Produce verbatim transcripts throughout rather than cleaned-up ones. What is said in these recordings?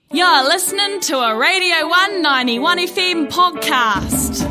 You're listening to a Radio one ninety-one F M podcast.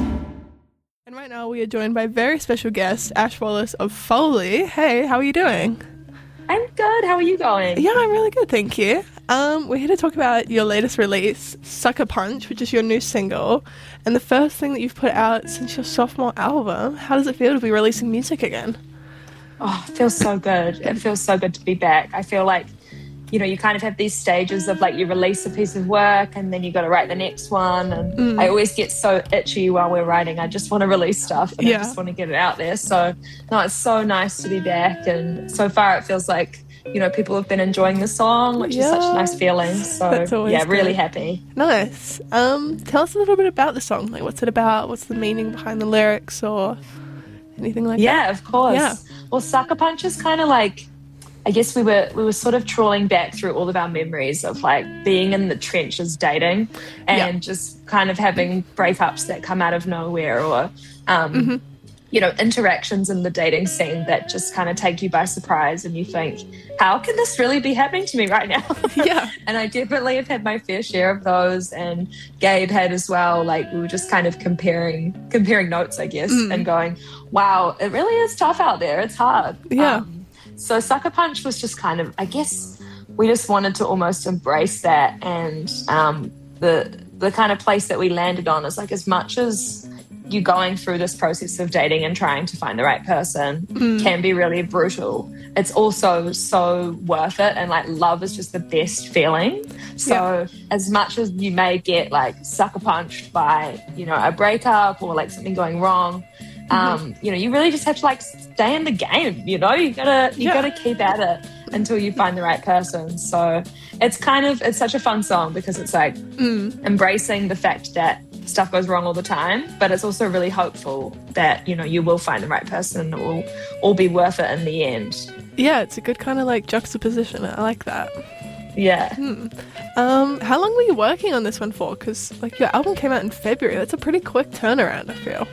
And right now we are joined by very special guest, Ash Wallace of Foley. Hey, how are you doing? I'm good. How are you going? Yeah, I'm really good, thank you. Um, we're here to talk about your latest release, Sucker Punch, which is your new single, and the first thing that you've put out since your sophomore album. How does it feel to be releasing music again? Oh, it feels so good. It feels so good to be back. I feel like, you know, you kind of have these stages of like you release a piece of work and then you got to write the next one. And mm. I always get so itchy while we're writing. I just want to release stuff and yeah. I just want to get it out there. So, no, it's so nice to be back. And so far it feels like, you know, people have been enjoying the song, which yeah. is such a nice feeling. So, yeah, good. really happy. Nice. Um, tell us a little bit about the song. Like, what's it about? What's the meaning behind the lyrics or anything like yeah, that? Yeah, of course. Yeah. Well, Sucker Punch is kind of like, I guess we were we were sort of trawling back through all of our memories of like being in the trenches dating and yeah. just kind of having breakups that come out of nowhere or, um, mm-hmm. you know, interactions in the dating scene that just kind of take you by surprise and you think, how can this really be happening to me right now? Yeah. And I definitely have had my fair share of those, and Gabe had as well. Like we were just kind of comparing comparing notes, I guess, mm. and going, wow, it really is tough out there. It's hard. Yeah. Um, So Sucker Punch was just kind of, I guess, we just wanted to almost embrace that, and um, the the kind of place that we landed on is like as much as you going through this process of dating and trying to find the right person mm. can be really brutal, it's also so worth it, and like love is just the best feeling. So yeah. as much as you may get like sucker punched by, you know, a breakup or like something going wrong, Um, mm-hmm. you know, you really just have to like stay in the game, you know, you gotta, you yeah. gotta keep at it until you find the right person. So it's kind of, it's such a fun song because it's like mm. embracing the fact that stuff goes wrong all the time, but it's also really hopeful that, you know, you will find the right person and it will all be worth it in the end. Yeah, it's a good kind of like juxtaposition. I like that. Yeah. Hmm. Um, how long were you working on this one for? Because like your album came out in February. That's a pretty quick turnaround, I feel.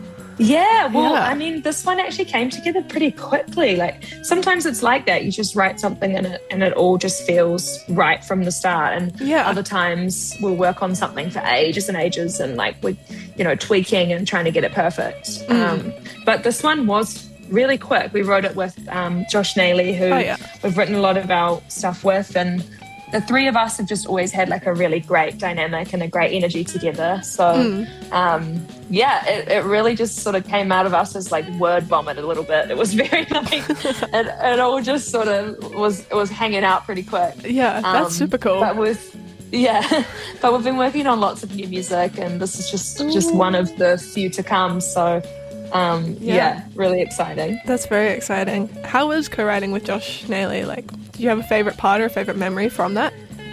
Yeah, well, yeah. I mean, this one actually came together pretty quickly. Like, sometimes it's like that. You just write something and it, and it all just feels right from the start. And yeah. other times we'll work on something for ages and ages and, like, we're, you know, tweaking and trying to get it perfect. Mm. Um, but this one was really quick. We wrote it with um, Josh Naley, who oh, yeah. we've written a lot of our stuff with, and the three of us have just always had like a really great dynamic and a great energy together. So, mm. um, yeah, it, it really just sort of came out of us as like word vomit a little bit. It was very like, it, it all just sort of was, it was hanging out pretty quick. Yeah, that's um, super cool. But with, yeah, but we've been working on lots of new music, and this is just, just one of the few to come. So, um, yeah. yeah, really exciting. That's very exciting. How was co-writing with Josh Naley? Like, do you have a favourite part or a favourite memory from that?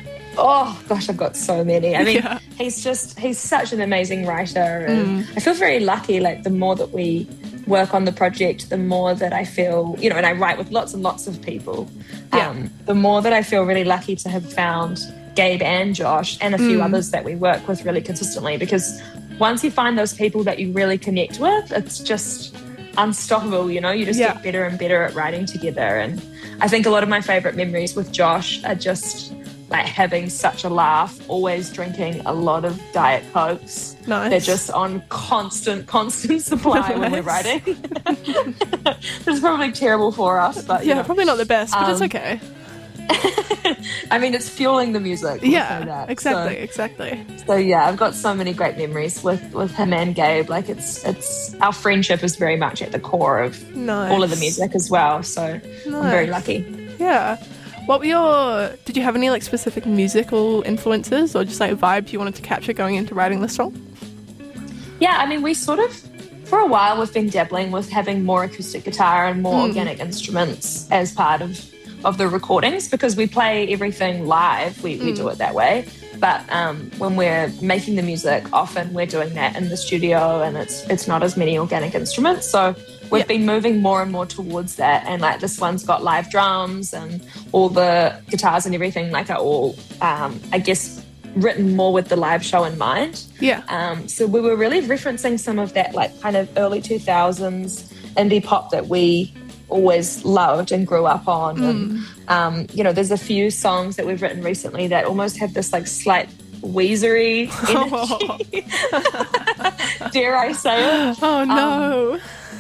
Oh, gosh, I've got so many. I mean, yeah. he's just, he's such an amazing writer. And mm. I feel very lucky, like, the more that we work on the project, the more that I feel, you know, and I write with lots and lots of people, yeah. um, the more that I feel really lucky to have found Gabe and Josh and a few mm. others that we work with really consistently, because once you find those people that you really connect with, it's just unstoppable, you know, you just yeah. get better and better at writing together. And I think a lot of my favourite memories with Josh are just like having such a laugh, always drinking a lot of Diet Cokes. Nice. They're just on constant, constant supply nice. When we're writing. It's probably terrible for us, but yeah, you know, probably not the best, but um, it's okay. I mean, it's fueling the music. Yeah, exactly, so, exactly. So yeah, I've got so many great memories with, with him and Gabe. Like it's it's our friendship is very much at the core of nice. All of the music as well. So nice. I'm very lucky. Yeah. What were your? Did you have any like specific musical influences or just like vibes you wanted to capture going into writing the song? Yeah, I mean, we sort of for a while we've been dabbling with having more acoustic guitar and more mm. organic instruments as part of. of the recordings, because we play everything live, we, mm. we do it that way. But um, when we're making the music, often we're doing that in the studio and it's it's not as many organic instruments. So we've yep. been moving more and more towards that. And like this one's got live drums and all the guitars and everything like are all, um, I guess, written more with the live show in mind. Yeah. Um, so we were really referencing some of that like kind of early two thousands indie pop that we always loved and grew up on. Mm. And, um, you know, there's a few songs that we've written recently that almost have this like slight Weezery energy. Dare I say it? Oh, no.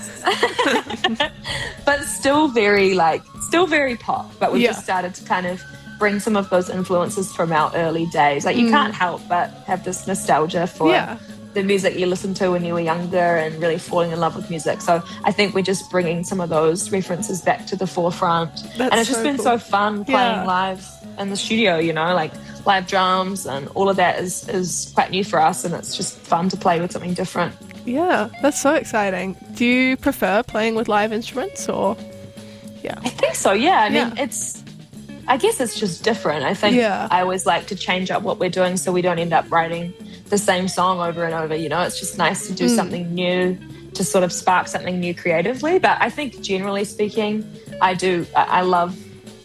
Um, but still very like, still very pop. But we yeah. just started to kind of bring some of those influences from our early days. Like you mm. can't help but have this nostalgia for yeah. the music you listened to when you were younger and really falling in love with music. So I think we're just bringing some of those references back to the forefront. That's and it's so just been cool. so fun playing yeah. live in the studio, you know, like live drums and all of that is, is quite new for us, and it's just fun to play with something different. Yeah, that's so exciting. Do you prefer playing with live instruments or... Yeah. I think so, yeah. I yeah. mean, it's... I guess it's just different. I think yeah. I always like to change up what we're doing so we don't end up writing the same song over and over, you know. It's just nice to do mm. something new, to sort of spark something new creatively. But I think generally speaking, I do, I love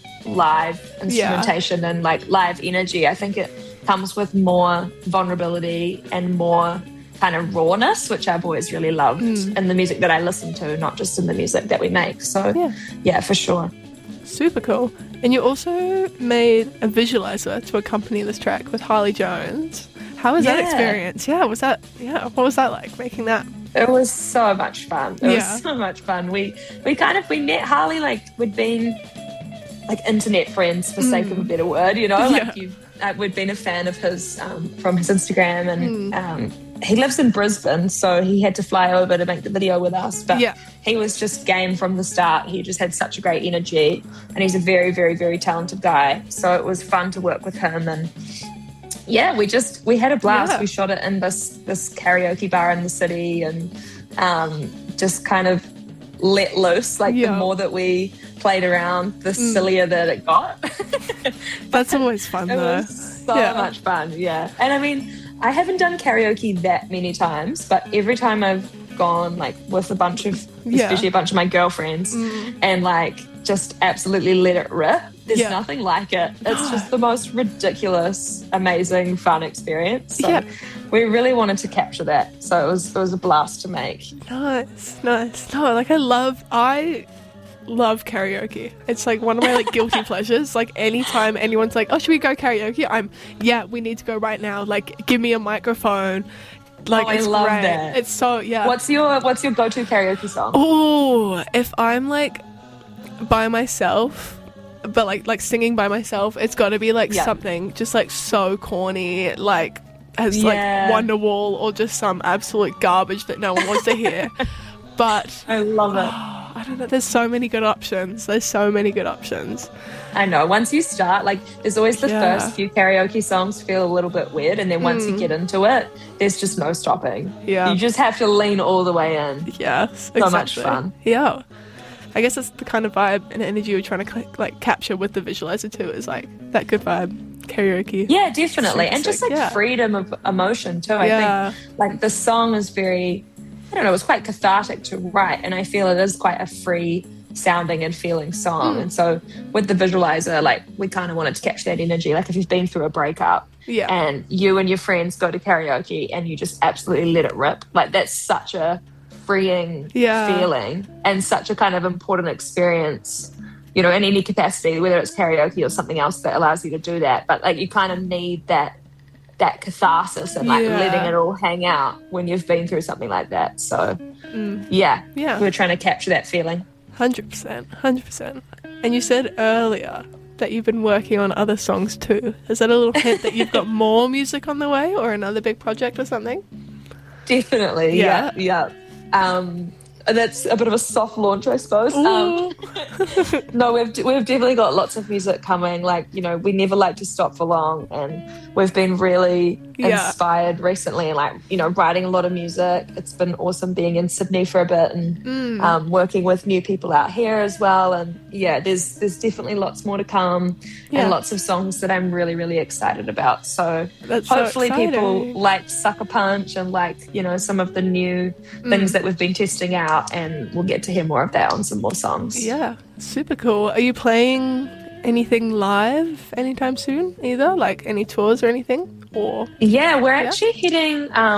live instrumentation yeah. and like live energy. I think it comes with more vulnerability and more kind of rawness, which I've always really loved mm. in the music that I listen to, not just in the music that we make. So yeah, yeah for sure. Super cool. And you also made a visualizer to accompany this track with Harley Jones. How was yeah. that experience? Yeah, was that, yeah, what was that like, making that? It was so much fun. It yeah. was so much fun. We we kind of, we met Harley, like, we'd been, like, internet friends, for mm. sake of a better word, you know? Like, yeah. you, uh, we'd been a fan of his um, from his Instagram, and mm. um, he lives in Brisbane, so he had to fly over to make the video with us. But yeah. he was just game from the start. He just had such a great energy, and he's a very, very, very talented guy. So it was fun to work with him, and yeah, we just we had a blast. Yeah. We shot it in this this karaoke bar in the city, and um, just kind of let loose. Like yeah. the more that we played around, the mm. sillier that it got. That's always fun, it though. Was so yeah. much fun, yeah. And I mean, I haven't done karaoke that many times, but every time I've gone like with a bunch of, yeah. especially a bunch of my girlfriends, mm. and like just absolutely let it rip, there's yeah. nothing like it. It's just the most ridiculous, amazing, fun experience. So yeah. we really wanted to capture that. So it was it was a blast to make. Nice, nice. No, like I love, I love karaoke. It's like one of my like guilty pleasures. Like anytime anyone's like, oh, should we go karaoke? I'm, yeah, we need to go right now. Like give me a microphone. Like oh, it's I love great. that. It's so, yeah. What's your What's your go-to karaoke song? Oh, if I'm like by myself, but like like singing by myself, it's got to be like yeah. something just like so corny, like as yeah. like Wonderwall, or just some absolute garbage that no one wants to hear. But I love it. Oh, I don't know. There's so many good options. There's so many good options. I know. Once you start, like, there's always the Yeah. first few karaoke songs feel a little bit weird, and then once Mm. you get into it, there's just no stopping. Yeah. You just have to lean all the way in. Yes, So exactly. much fun. Yeah. I guess that's the kind of vibe and energy we're trying to like capture with the visualizer too. Is like that good vibe karaoke. Yeah, definitely. Super And just sick, like yeah. freedom of emotion too. I Yeah. think like the song is very, I don't know, it's quite cathartic to write, and I feel it is quite a free sounding and feeling song. Mm. And so with the visualizer, like we kind of wanted to capture that energy. Like if you've been through a breakup Yeah. and you and your friends go to karaoke and you just absolutely let it rip, like that's such a freeing Yeah. feeling and such a kind of important experience, you know, in any capacity, whether it's karaoke or something else that allows you to do that. But like you kind of need that that catharsis and like Yeah. letting it all hang out when you've been through something like that. So Mm. yeah, Yeah. we're trying to capture that feeling. one hundred percent. one hundred percent. And you said earlier that you've been working on other songs too. Is that a little hint that you've got more music on the way or another big project or something? Definitely, Yeah. yeah, yeah. Um, that's a bit of a soft launch, I suppose. Um, no, we've we've definitely got lots of music coming. Like, you know, we never like to stop for long, and we've been really Yeah. inspired recently, and like, you know, writing a lot of music. It's been awesome being in Sydney for a bit and Mm. um, working with new people out here as well. And yeah, there's there's definitely lots more to come, Yeah. and lots of songs that I'm really really excited about. So That's so hopefully people exciting. like Sucker Punch and like, you know, some of the new things that we've been testing out, and we'll get to hear more of that on some more songs. Yeah, super cool. Are you playing anything live anytime soon either? Like any tours or anything? Or Yeah, we're Yeah? actually heading um,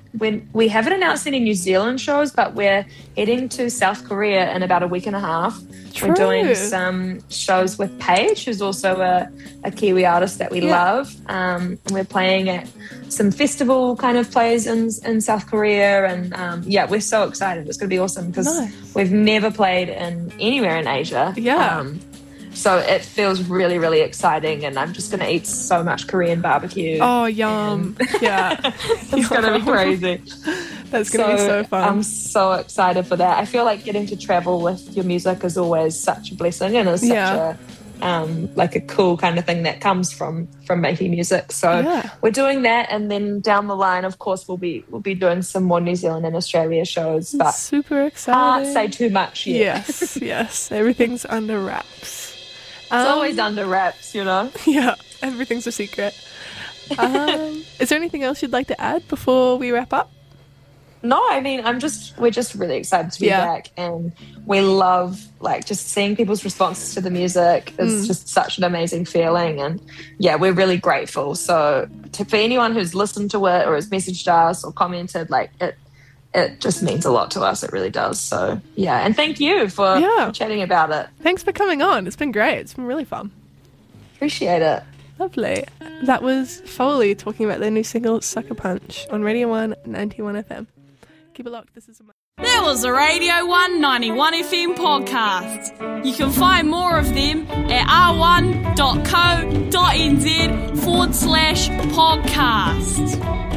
when we haven't announced any New Zealand shows, but we're heading to South Korea in about a week and a half. True. We're doing some shows with Paige, who's also a, a Kiwi artist that we Yeah. love. Um, and we're playing at some festival kind of plays in, in South Korea. And um, yeah, we're so excited. It's going to be awesome because Nice. we've never played in anywhere in Asia. Yeah. Um, so it feels really, really exciting. And I'm just going to eat so much Korean barbecue. Oh, yum. Yeah. It's going to be crazy. That's going to be so fun. I'm so excited for that. I feel like getting to travel with your music is always such a blessing and is such Yeah. a um, like a cool kind of thing that comes from from making music. So Yeah. we're doing that, and then down the line, of course, we'll be we'll be doing some more New Zealand and Australia shows. But Super exciting. can't say too much yet. Yes, yes. Everything's under wraps. It's Um, always under wraps, you know. Yeah, everything's a secret. Um, is there anything else you'd like to add before we wrap up? No, I mean, I'm just, we're just really excited to be Yeah. back, and we love like just seeing people's responses to the music. It's Mm. just such an amazing feeling, and yeah, we're really grateful. So to, for anyone who's listened to it or has messaged us or commented, like it, it just means a lot to us. It really does. So yeah, and thank you for Yeah. chatting about it. Thanks for coming on. It's been great. It's been really fun. Appreciate it. Lovely. That was Foley talking about their new single, Sucker Punch, on Radio one ninety-one F M. Keep it locked. This is a... There was a Radio one ninety-one F M podcast. You can find more of them at r one dot co dot n z forward slash podcast.